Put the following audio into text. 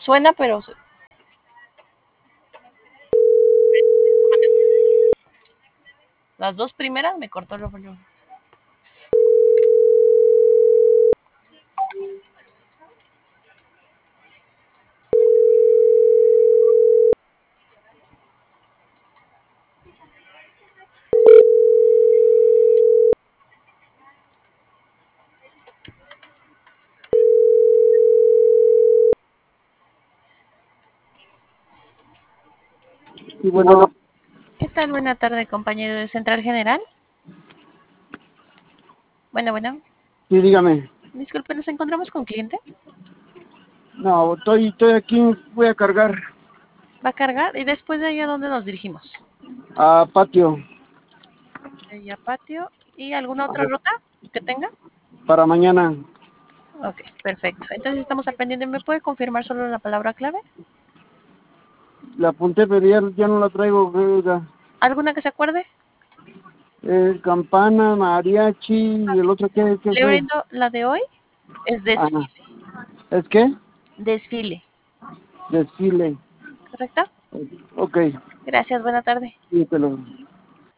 Suena, pero las dos primeras me cortó el volumen. Y bueno, ¿Qué tal? Buena tarde, compañero de Central General. Bueno. sí, dígame. Disculpe, ¿nos encontramos con cliente? No, estoy aquí, voy a cargar ¿Va a cargar? ¿Y después de ahí a dónde nos dirigimos? a patio De ahí a patio. ¿Y alguna otra ruta que tenga? para mañana. Ok, perfecto. Entonces estamos al pendiente. ¿Me puede confirmar solo la palabra clave? La apunté, pero ya no la traigo. Oiga. ¿Alguna que se acuerde? Campana, mariachi y el otro, ¿qué Le fue? brindo la de hoy. Es Ajá. desfile. ¿Es qué? Desfile. Desfile. ¿Correcto? Ok, Gracias, buena tarde. sí, te lo...